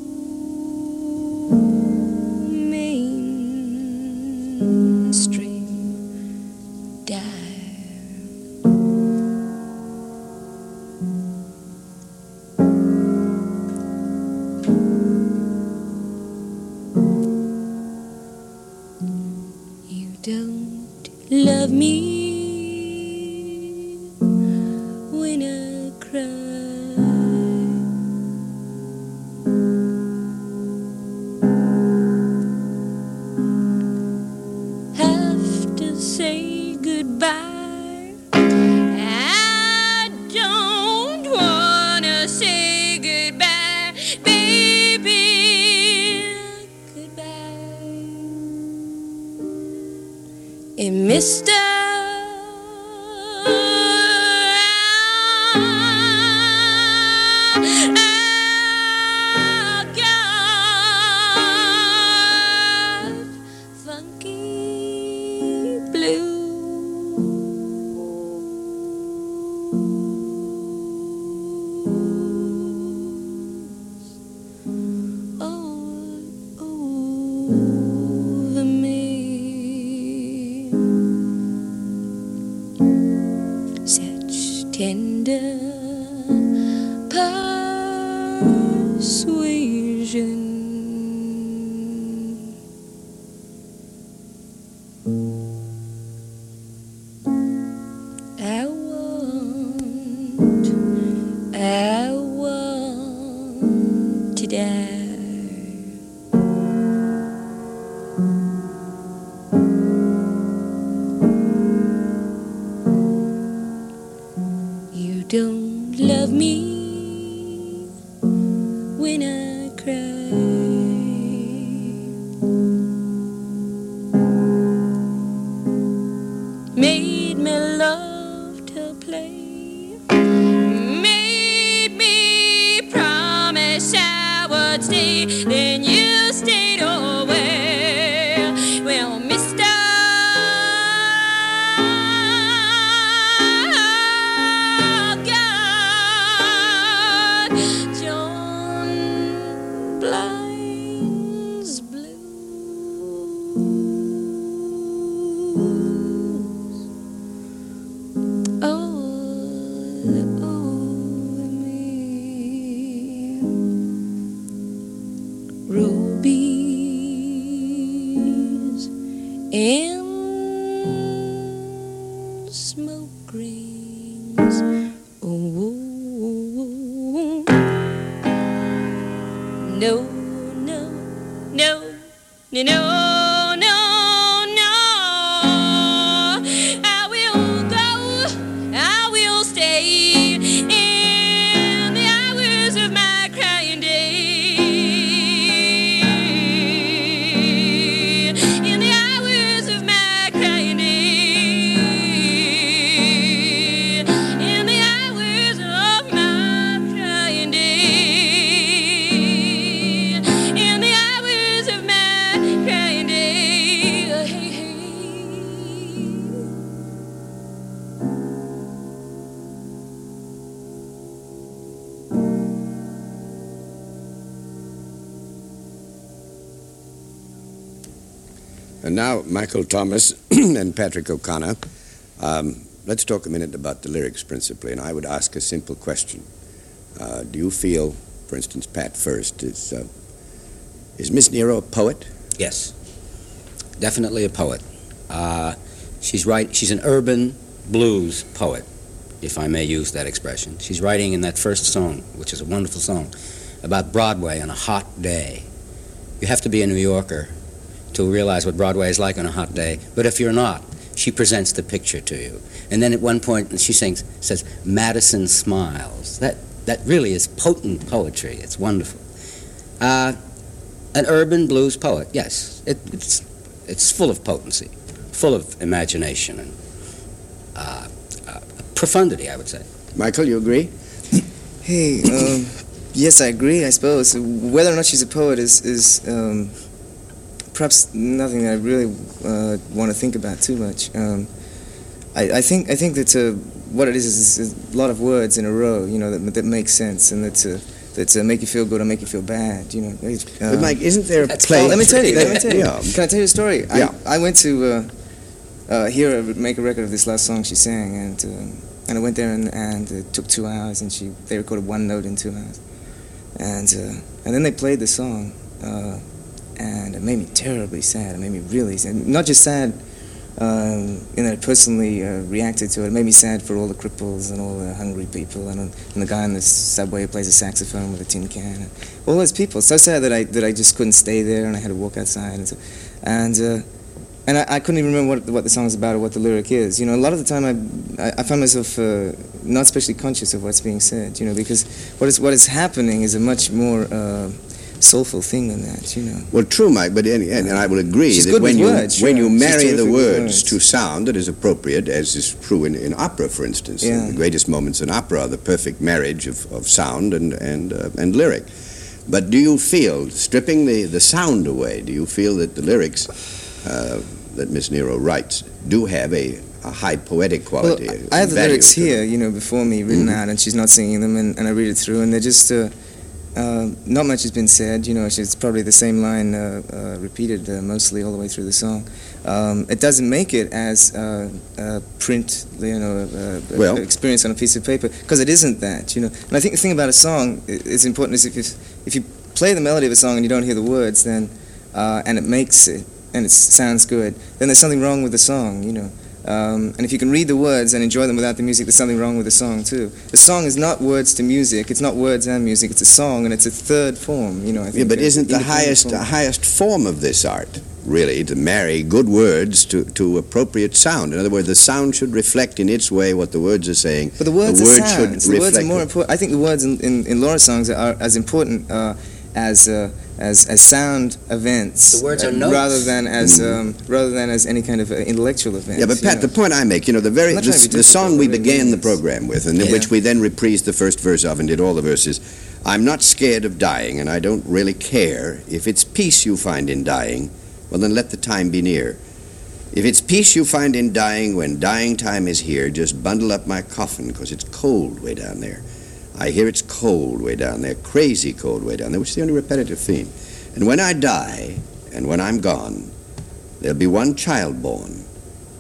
Speaker 1: mainstream dive. You don't love me when I cry. Have to say goodbye. I don't wanna say goodbye, baby. Goodbye. And Mr. Funky blue. Over me, such tender persuasion. I want to die. You don't love me when I cry. Made me love to play. Made me promise I would stay. Then you stayed away. Well, Mr. God, John Blind's blues.
Speaker 6: and smoke rings. Oh, no, no, no, no, no.
Speaker 2: And now, Michael Thomas and Patrick O'Connor, let's talk a minute about the lyrics principally, and I would ask a simple question. Do you feel, for instance, Pat first, is Miss Nero a poet?
Speaker 4: Yes, definitely a poet. She's an urban blues poet, if I may use that expression. She's writing in that first song, which is a wonderful song, about Broadway on a hot day. You have to be a New Yorker to realize what Broadway is like on a hot day, but if you're not, she presents the picture to you. And then at one point she says, Madison smiles. That really is potent poetry. It's wonderful. An urban blues poet, yes. It's full of potency, full of imagination and profundity, I would say.
Speaker 2: Michael, you agree?
Speaker 3: Hey, yes, I agree, I suppose. Whether or not she's a poet is perhaps nothing that I really want to think about too much. I think that what it is a lot of words in a row, you know, that make sense and that make you feel good or make you feel bad, you know.
Speaker 2: But Mike, isn't there a play?
Speaker 3: Let me tell you.
Speaker 2: Yeah.
Speaker 3: Can I tell you a story?
Speaker 2: Yeah.
Speaker 3: I went to hear her make a record of this last song she sang, and I went there and it took 2 hours, and they recorded one note in 2 hours, and then they played the song. And it made me terribly sad. It made me really sad. Not just sad in that I personally reacted to it. It made me sad for all the cripples and all the hungry people and the guy on the subway who plays a saxophone with a tin can. And all those people. So sad that I just couldn't stay there and I had to walk outside. And I couldn't even remember what the song's about or what the lyric is. You know, a lot of the time I find myself not especially conscious of what's being said. You know, because what is happening is a much more soulful thing than that, you know.
Speaker 2: Well, true, Mike, but and I will agree
Speaker 3: She's
Speaker 2: that
Speaker 3: good
Speaker 2: when
Speaker 3: with
Speaker 2: you
Speaker 3: words,
Speaker 2: marry the words
Speaker 3: words
Speaker 2: to sound that is appropriate, as is true in opera, for instance.
Speaker 3: Yeah.
Speaker 2: The greatest moments in opera are the perfect marriage of sound and lyric. But do you feel, stripping the sound away, do you feel that the lyrics that Miss Nero writes do have a high poetic quality?
Speaker 3: Well, I have the lyrics here, you know, before me, written out, and she's not singing them, and I read it through, and they're just not much has been said. You know, it's probably the same line repeated mostly all the way through the song. It doesn't make it as print, you know, experience on a piece of paper, because it isn't that, you know. And I think the thing about a song is important is if you play the melody of a song and you don't hear the words, then and it makes it and it sounds good, then there's something wrong with the song, you know. And if you can read the words and enjoy them without the music, there's something wrong with the song too. The song is not words to music. It's not words and music. It's a song, and it's a third form. You know, I think.
Speaker 2: Yeah, but isn't the highest form of this art really to marry good words to appropriate sound? In other words, the sound should reflect in its way what the words are saying.
Speaker 3: But the words are sounds. The words are more important. I think the words in Laura's songs are as important as sound events.
Speaker 4: The words are notes.
Speaker 3: Rather than as any kind of intellectual event.
Speaker 2: Yeah, but Pat, the point I make, you know, the song we began the program with, and which we then reprised the first verse of and did all the verses. I'm not scared of dying, and I don't really care. If it's peace you find in dying, well then let the time be near. If it's peace you find in dying when dying time is here, just bundle up my coffin, because it's cold way down there. I hear it's cold way down there, crazy cold way down there, which is the only repetitive theme. And when I die, and when I'm gone, there'll be one child born,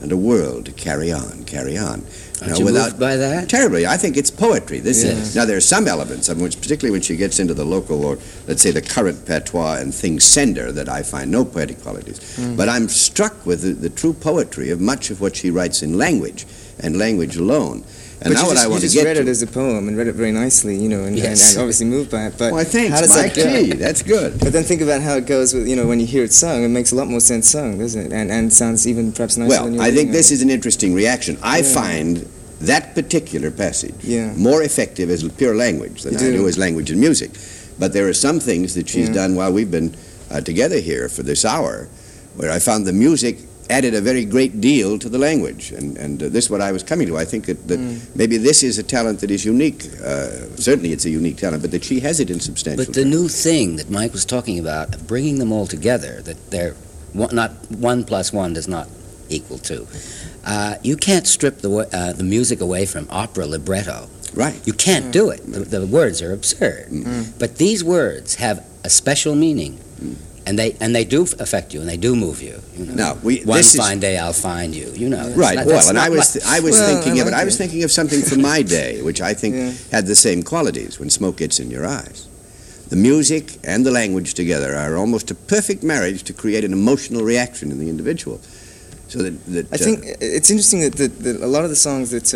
Speaker 2: and a world to carry on, carry on.
Speaker 4: Aren't you moved by that?
Speaker 2: Terribly. I think it's poetry. This
Speaker 4: Yes.
Speaker 2: is, now, there are some elements of which, particularly when she gets into the local, or let's say the current patois and things sender, that I find no poetic qualities. But I'm struck with the true poetry of much of what she writes in language, and language alone. And
Speaker 3: but
Speaker 2: now what I want to
Speaker 3: you just
Speaker 2: get
Speaker 3: read it
Speaker 2: to...
Speaker 3: as a poem and read it very nicely, you know, and obviously moved by it. But
Speaker 2: Why, thanks,
Speaker 3: how does
Speaker 2: Mike.
Speaker 3: that go?
Speaker 2: Gee, that's good.
Speaker 3: But then think about how it goes with, you know, when you hear it sung, it makes a lot more sense sung, doesn't it? And sounds even perhaps nicer than
Speaker 2: Well,
Speaker 3: you're
Speaker 2: I think
Speaker 3: reading
Speaker 2: this
Speaker 3: it.
Speaker 2: is an interesting reaction. I find that particular passage more effective as pure language than I do as language and music. But there are some things that she's done while we've been together here for this hour, where I found the music added a very great deal to the language, and this is what I was coming to. I think that maybe this is a talent that is unique. Certainly it's a unique talent, but that she has it in substantial
Speaker 4: But the
Speaker 2: terms.
Speaker 4: new thing that Mike was talking about, of bringing them all together, that they're not 1 + 1 does not equal 2. You can't strip the music away from opera libretto.
Speaker 2: Right.
Speaker 4: You can't do it. The words are absurd. But these words have a special meaning. And they do affect you, and they do move you. You know?
Speaker 2: Now,
Speaker 4: One fine day I'll find you. You know.
Speaker 2: Right.
Speaker 4: That's
Speaker 2: And
Speaker 4: not
Speaker 2: I was thinking of it.
Speaker 3: like
Speaker 2: I was thinking of something from my day, which I think had the same qualities. When smoke gets in your eyes, the music and the language together are almost a perfect marriage to create an emotional reaction in the individual. So that
Speaker 3: I think it's interesting that a lot of the songs that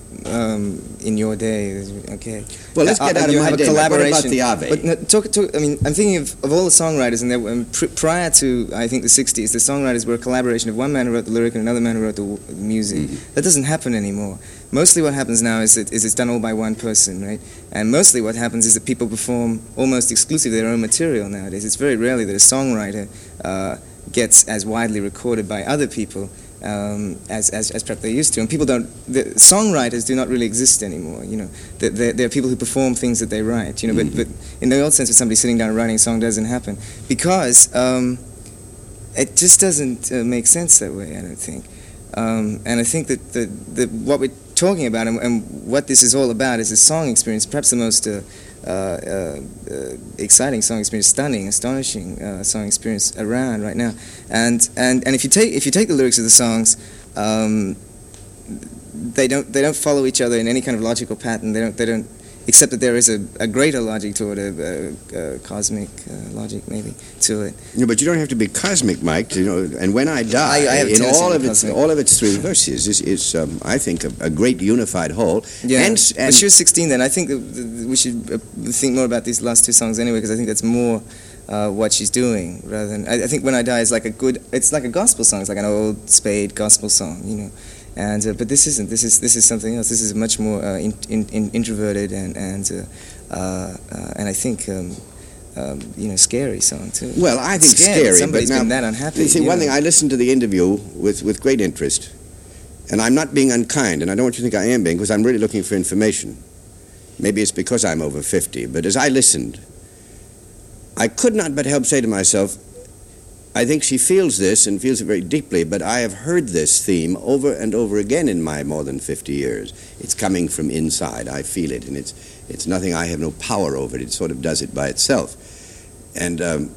Speaker 3: in your day, okay.
Speaker 2: Well, let's get out of
Speaker 3: you
Speaker 2: my
Speaker 3: have a
Speaker 2: day. What
Speaker 3: collaboration.
Speaker 2: about the Ave?
Speaker 3: But no, I mean, I'm thinking of all the songwriters, and prior to I think the '60s, the songwriters were a collaboration of one man who wrote the lyric and another man who wrote the music. That doesn't happen anymore. Mostly what happens now is it's done all by one person, right? And mostly what happens is that people perform almost exclusively their own material nowadays. It's very rarely that a songwriter gets as widely recorded by other people as perhaps they used to. And people don't, the songwriters do not really exist anymore, you know. They're people who perform things that they write, you know, but in the old sense of somebody sitting down and writing a song doesn't happen. Because it just doesn't make sense that way, I don't think. And I think that what we're talking about and what this is all about is a song experience, perhaps the most exciting song experience, stunning, astonishing song experience around right now. And if you take the lyrics of the songs, they don't follow each other in any kind of logical pattern. They don't except that there is a greater logic to it, a cosmic logic maybe to it.
Speaker 2: Yeah, but you don't have to be cosmic, Mike. You know, and when I die,
Speaker 3: I have
Speaker 2: in all of its 3 verses is I think a great unified whole.
Speaker 3: Yeah,
Speaker 2: and
Speaker 3: but she was 16 then. I think we should think more about these last 2 songs anyway, because I think that's more what she's doing rather than. I think When I Die is like it's like a gospel song. It's like an old spade gospel song, you know. And but this isn't. This is something else. This is a much more introverted and I think you know, scary song too.
Speaker 2: Well, I think scary.
Speaker 3: Somebody's
Speaker 2: but now,
Speaker 3: been that unhappy.
Speaker 2: See, one thing, I listened to the interview with great interest, and I'm not being unkind, and I don't want you to think I am being, because I'm really looking for information. Maybe it's because I'm over 50, but as I listened, I could not but help say to myself, I think she feels this and feels it very deeply, but I have heard this theme over and over again in my more than 50 years. It's coming from inside. I feel it, and it's nothing. I have no power over it. It sort of does it by itself. And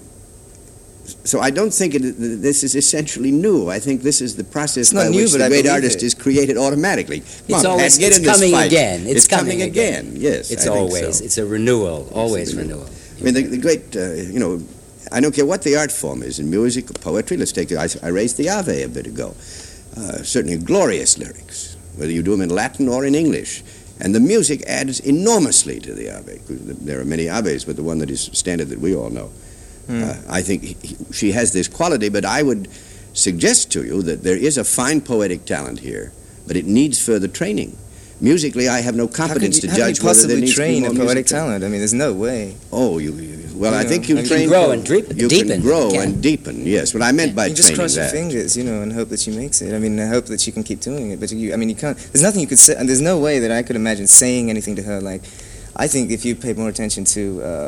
Speaker 2: so I don't think this is essentially new. I think this is the process by which the great artist is created automatically.
Speaker 4: It's coming again.
Speaker 2: It's coming again. Yes,
Speaker 4: it's always. It's a renewal. Always renewal.
Speaker 2: I mean, the great, you know, I don't care what the art form is, in music or poetry. Let's take, I raised the Ave a bit ago. Certainly glorious lyrics, whether you do them in Latin or in English. And the music adds enormously to the Ave. There are many Aves, but the one that is standard that we all know. I think she has this quality, but I would suggest to you that there is a fine poetic talent here, but it needs further training. Musically, I have no competence to judge whether there needs to be more
Speaker 3: train a poetic
Speaker 2: music.
Speaker 3: talent? I mean, there's no way.
Speaker 2: Oh, I think you train.
Speaker 4: Grow and deepen.
Speaker 2: You can grow and deepen. Yes, what I meant by
Speaker 3: you
Speaker 2: training
Speaker 3: just cross your
Speaker 2: that.
Speaker 3: fingers, you know, and hope that she makes it. I mean, I hope that she can keep doing it. But I mean, you can't. There's nothing you could say. And there's no way that I could imagine saying anything to her like. I think if you paid more attention to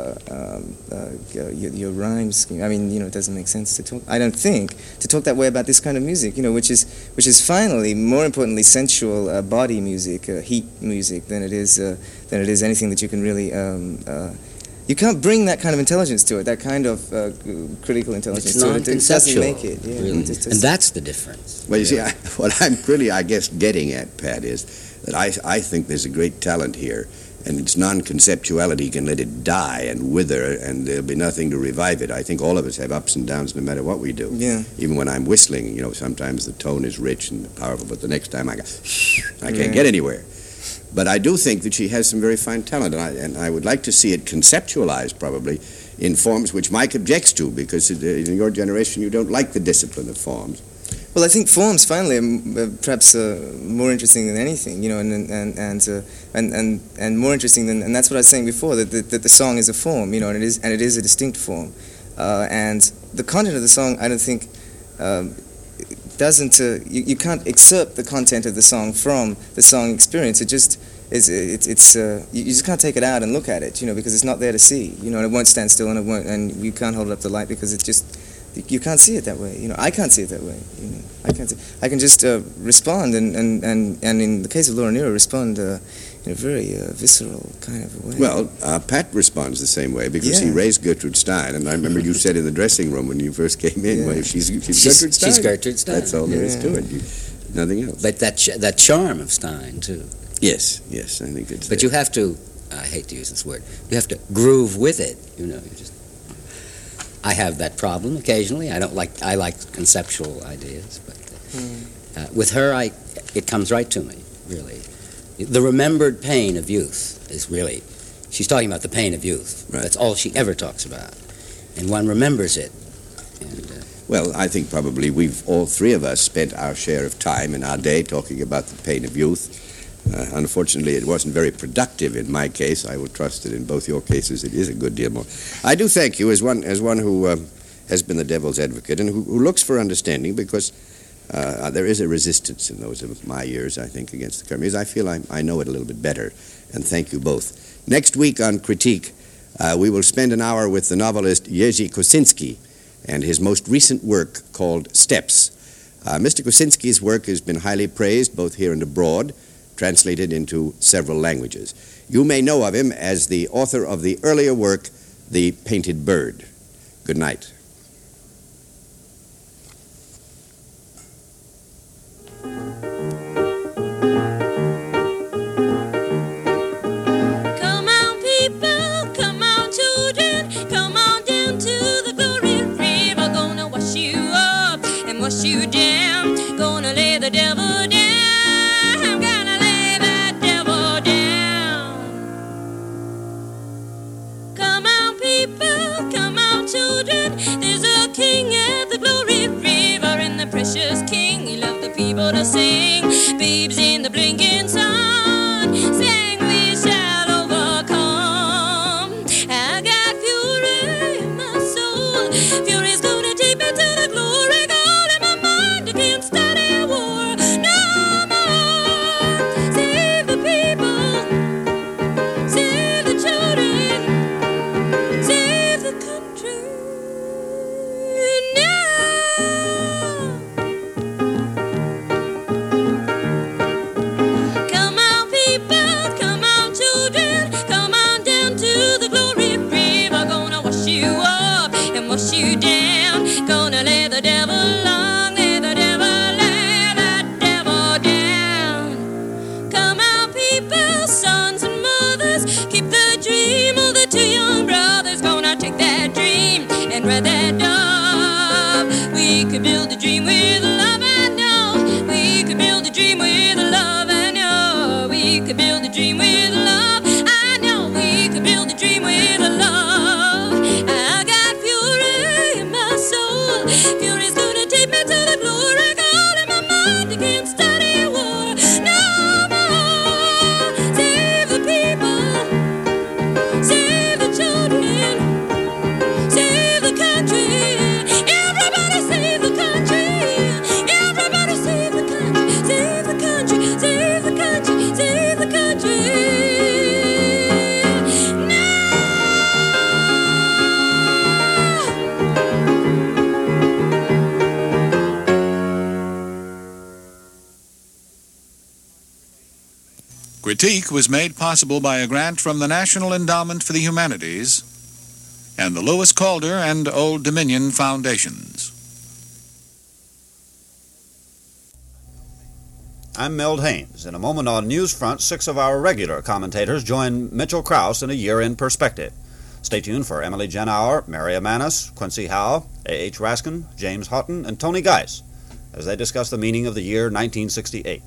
Speaker 3: your rhyme scheme, I mean, you know, it doesn't make sense to talk. I don't think to talk that way about this kind of music, you know, which is finally, more importantly, sensual body music, heat music, than it is anything that you can really you can't bring that kind of intelligence to it, that kind of critical intelligence
Speaker 4: It's
Speaker 3: to it. It doesn't
Speaker 4: non-conceptual,
Speaker 3: make it. Yeah,
Speaker 4: really.
Speaker 3: it just
Speaker 4: And that's the difference.
Speaker 2: Well, you see, what I'm really, I guess, getting at, Pat, is that I think there's a great talent here, and its non-conceptuality can let it die and wither, and there'll be nothing to revive it. I think all of us have ups and downs no matter what we do.
Speaker 3: Yeah.
Speaker 2: Even when I'm whistling, you know, sometimes the tone is rich and powerful, but the next time I can't get anywhere. But I do think that she has some very fine talent, and I would like to see it conceptualized, probably, in forms which Mike objects to, because in your generation you don't like the discipline of forms.
Speaker 3: Well, I think forms finally are perhaps more interesting than anything, you know, and more interesting than, and that's what I was saying before, that the song is a form, you know, and it is a distinct form, and the content of the song, I don't think doesn't you can't excerpt the content of the song from the song experience. It just is. You just can't take it out and look at it, you know, because it's not there to see, you know, and it won't stand still, and you can't hold it up to light because it's just. You can't see it that way, you know. I can't see it that way, you know. I can just respond, and in the case of Laura Nyro, respond in a very visceral kind of way.
Speaker 2: Well, Pat responds the same way because he raised Gertrude Stein, and I remember you said in the dressing room when you first came in, well, she's Gertrude Stein.
Speaker 4: She's Gertrude Stein.
Speaker 2: That's all there is to it. Nothing else.
Speaker 4: But that charm of Stein too.
Speaker 2: Yes, I think it's.
Speaker 4: But you have to. I hate to use this word. You have to groove with it. You know, you just. I have that problem occasionally. I like conceptual ideas, but with her, it comes right to me, really. The remembered pain of youth is really, she's talking about the pain of youth. Right. That's all she ever talks about, and one remembers it. And,
Speaker 2: well, I think probably we've all three of us spent our share of time in our day talking about the pain of youth. Unfortunately, it wasn't very productive in my case. I will trust that in both your cases it is a good deal more. I do thank you as one who has been the devil's advocate and who looks for understanding, because there is a resistance in those of my years, I think, against the Kermes. I feel I know it a little bit better, and thank you both. Next week on Critique, we will spend an hour with the novelist Jerzy Kosinski and his most recent work called Steps. Mr. Kosinski's work has been highly praised both here and abroad, translated into several languages. You may know of him as the author of the earlier work, The Painted Bird. Good night.
Speaker 1: Come on, people, come on, children, come on down to the Glory River. Gonna wash you up and wash you down. Gonna lay the devil down. There's a king at the Glory River, and the precious king, he loved the people to sing. Babes in the blinking sun sang, we shall overcome. I got fury in my soul, fury's gonna take me to the glory goal. In my mind I can't study war no more. Save the people, save the children, save the country. Wash you down, gonna lay the devil long, lay the devil down. Come out, people, sons and mothers, keep the dream of the two young brothers. Gonna take that dream and ride that dove. We could build a dream with love, I know. We could build a dream with love, I know. We could build a dream with love, I know. We could build a dream with love. Fury's gonna take me to the glory goal. In my mind I can't study war no more. Save the people, save the children, save the country. Everybody save the country. Everybody save the country. Save the country, save the country, save the country.
Speaker 8: Critique was made possible by a grant from the National Endowment for the Humanities and the Lewis Calder and Old Dominion Foundations.
Speaker 9: I'm Milt Haynes. In a moment on Newsfront, 6 of our regular commentators join Mitchell Krause in a year in perspective. Stay tuned for Emily Genauer, Mary Amanis, Quincy Howe, A.H. Raskin, James Houghton, and Tony Geis as they discuss the meaning of the year 1968.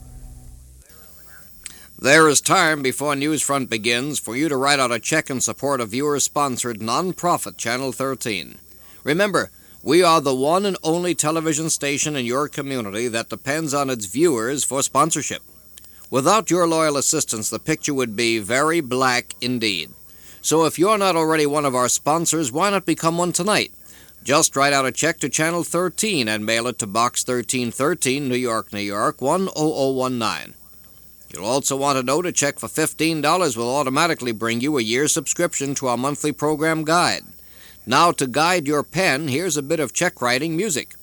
Speaker 10: There is time before Newsfront begins for you to write out a check in support of viewer-sponsored non-profit Channel 13. Remember, we are the one and only television station in your community that depends on its viewers for sponsorship. Without your loyal assistance, the picture would be very black indeed. So if you're not already one of our sponsors, why not become one tonight? Just write out a check to Channel 13 and mail it to Box 1313, New York, New York, 10019. You'll also want to note a check for $15 will automatically bring you a year's subscription to our monthly program guide. Now, to guide your pen, here's a bit of check writing music.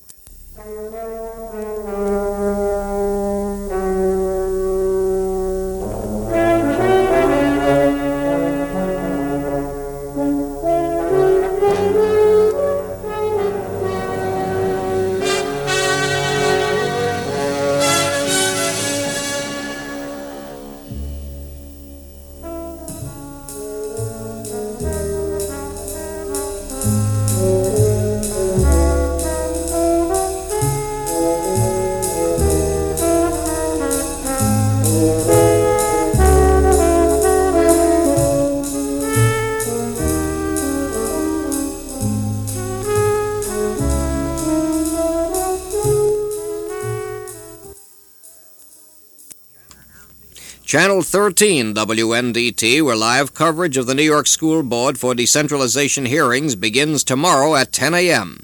Speaker 10: Channel 13 WNDT, where live coverage of the New York School Board for decentralization hearings begins tomorrow at 10 a.m.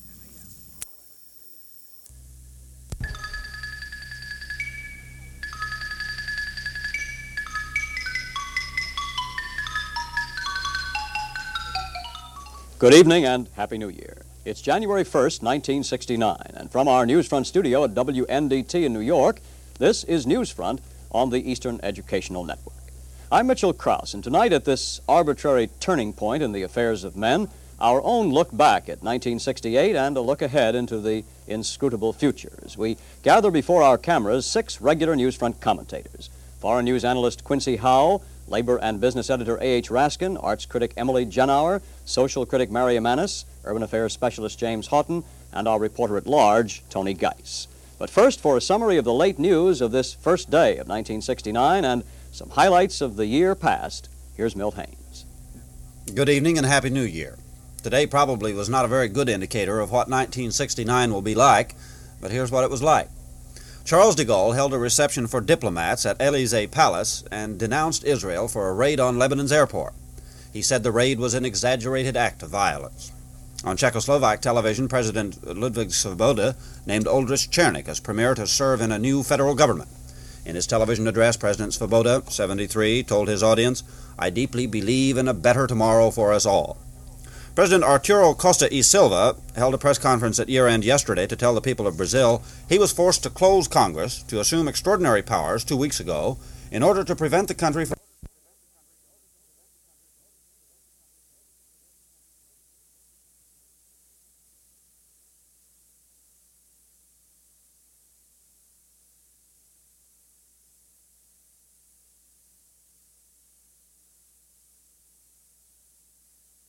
Speaker 11: Good evening and Happy New Year. It's January 1st, 1969, and from our Newsfront studio at WNDT in New York, this is Newsfront on the Eastern Educational Network. I'm Mitchell Krause, and tonight at this arbitrary turning point in the affairs of men, our own look back at 1968 and a look ahead into the inscrutable future. As we gather before our cameras 6 regular Newsfront commentators: foreign news analyst Quincy Howe, labor and business editor A.H. Raskin, arts critic Emily Genauer, social critic Mary Amanis, urban affairs specialist James Houghton, and our reporter at large, Tony Geis. But first, for a summary of the late news of this first day of 1969 and some highlights of the year past, here's Milt Haynes.
Speaker 9: Good evening and Happy New Year. Today probably was not a very good indicator of what 1969 will be like, but here's what it was like. Charles de Gaulle held a reception for diplomats at Élysée Palace and denounced Israel for a raid on Lebanon's airport. He said the raid was an exaggerated act of violence. On Czechoslovak television, President Ludvík Svoboda named Oldřich Černík as premier to serve in a new federal government. In his television address, President Svoboda, 73, told his audience, "I deeply believe in a better tomorrow for us all." President Arturo Costa y Silva held a press conference at year-end yesterday to tell the people of Brazil he was forced to close Congress to assume extraordinary powers 2 weeks ago in order to prevent the country from